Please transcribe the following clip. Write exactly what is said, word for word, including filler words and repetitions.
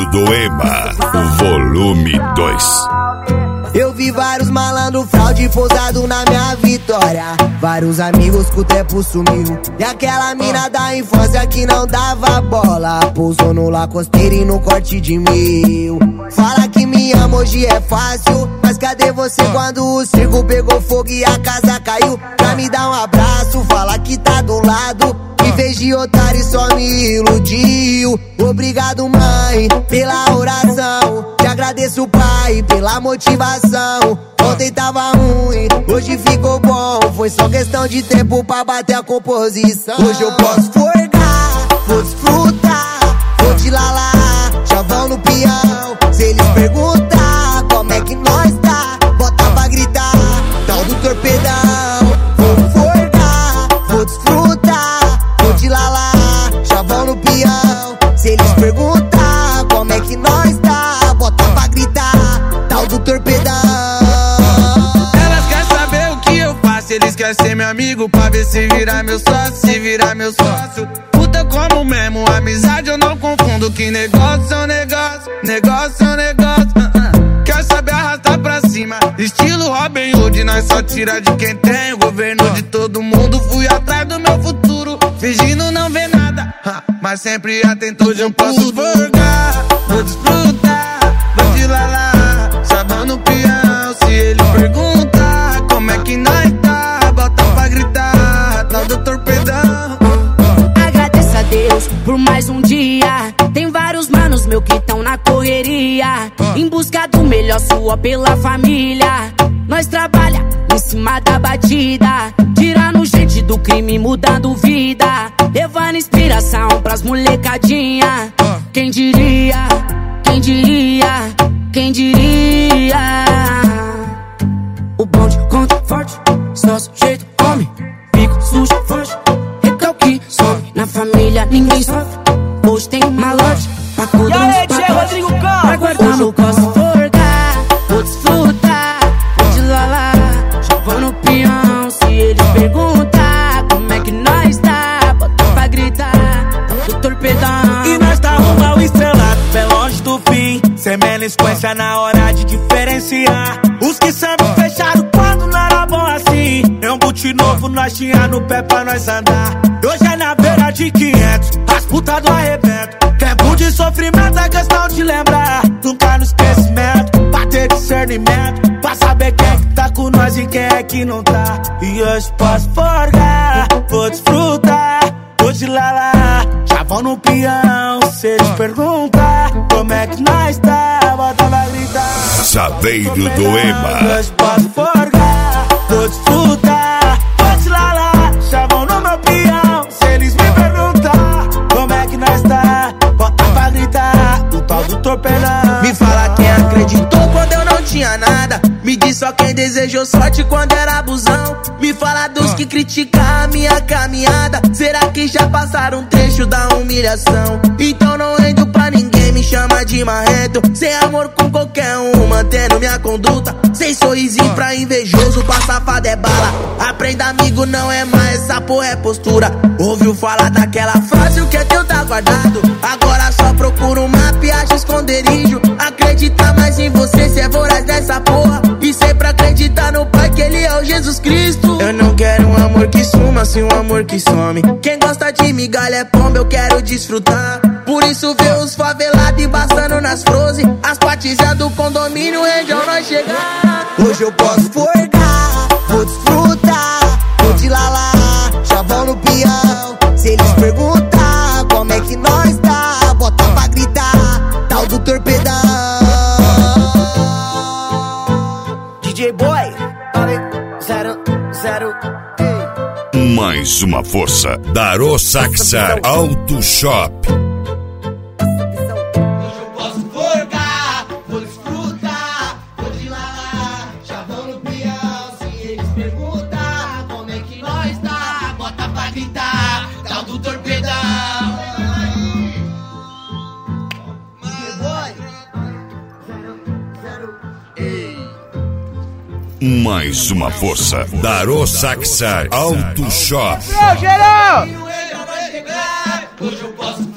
do Ema, volume dois. Eu vi vários malandro fraude pousado na minha vitória. Vários amigos que o tempo sumiu. E aquela mina da infância que não dava bola pousou no Lacosteiro e no corte de mil. Fala que me ama, hoje é fácil, mas cadê você quando o circo pegou fogo e a casa caiu? Pra me dar um abraço, fala que tá do lado. Me fez de otário e só me iludiu. Obrigado, mãe, pela oração. Te agradeço, pai, pela motivação. Ontem tava ruim, hoje ficou bom. Foi só questão de tempo pra bater a composição. Hoje eu posso forgar, vou desfrutar, vou te lalar, chavão no peão. Se eles perguntar como é que nós tá, bota pra gritar, tal do torpedão. Vou forgar, vou desfrutar, vou te lalar, chavão no peão. Se eles perguntar como é que nós tá, bota pra gritar, tal do torpedão. Elas querem saber o que eu faço, eles querem ser meu amigo pra ver se virar meu sócio, se virar meu sócio. Puta como mesmo, amizade eu não confundo, que negócio é um negócio, negócio é um negócio. uh -uh. Quer saber arrastar pra cima, estilo Robin Hood, nós só tira de quem tem. O governo de todo mundo, fui atrás do meu futuro, fingindo não ver nada, uh, mas sempre atento. Hoje eu posso forgar, vou desfrutar, vou te lalar, sabão no peão. Se ele perguntar como é que nós tá, bota pra gritar, tal do torpedão. Agradeço a Deus por mais um dia. Tem vários manos meu que tão na correria, em busca do melhor, sua pela família. Nós trabalha em cima da batida, tirando gente do crime, mudando vida, levando inspiração pras molecadinha. Quem diria, quem diria, quem diria? O bonde conta forte, só sujeito come, pico sujo forte, recalque some. Na família ninguém sofre, hoje tem malote pra cuidar uns pacotes, pra guardar no posso forgar, vou desfrutar, vou te lalar, chavão no peão. Se eles perguntar como é que nós tá, bota pra gritar, do torpedão. E nós tá rumo ao estrelado, bem longe do fim, sem melisquência na hora de diferenciar. Os que sempre fecharam quando não era bom assim, é um boot novo nós tinha no pé pra nós andar. Hoje é na beira de quinhentos, as putas do arrebento. Tempo de sofrimento é questão de lembrar, nunca no esquecimento, pra ter discernimento, pra saber quem é que tá com nós e quem é que não tá. E hoje posso forgar, vou desfrutar, vou te lalar, chavão no peão. Se eles perguntar como é que nós tá, bota pra gritar, Chaveiro do Ema. Hoje posso forgar, vou desfrutar, vou te lalar, chavão no meu peão. Se eles me perguntar como é que nós tá, bota pra gritar, o tal do torpedão. Me fala quem acreditou quando eu não tinha nada, me diz só quem desejou sorte quando era abusão. Me fala dos que criticam a minha caminhada, será que já passaram um trecho da humilhação? Então não rendo pra ninguém, me chama de marrento, sem amor com qualquer um, mantendo minha conduta, sem sorrisinho pra invejoso, pra safado é bala. Aprenda amigo, não é mais, essa porra é postura. Ouviu falar daquela frase, o que é teu tá guardado, agora só procura um mapa e acha esconderijo. Acredita mais em você, cê é voraz dessa porra, e sempre acreditar no Pai que ele é o Jesus Cristo. Eu não quero um amor que suma, sim um amor que some. Quem gosta de migalha é pomba, eu quero desfrutar. Por isso vê os favelados embaçando nas frose, as patizas do condomínio, região nós chegar. Hoje eu posso forgar, vou desfrutar, vou te lalar, chavão no peão. Se eles perguntar como é que nós tá, bota pra gritar, tal do torpedão. D J Boy, zero, zero, ei. Mais uma força da Arosaxar Auto Shop. Mais uma força da Arosaxar Auto Shop. Geral! Hoje eu posso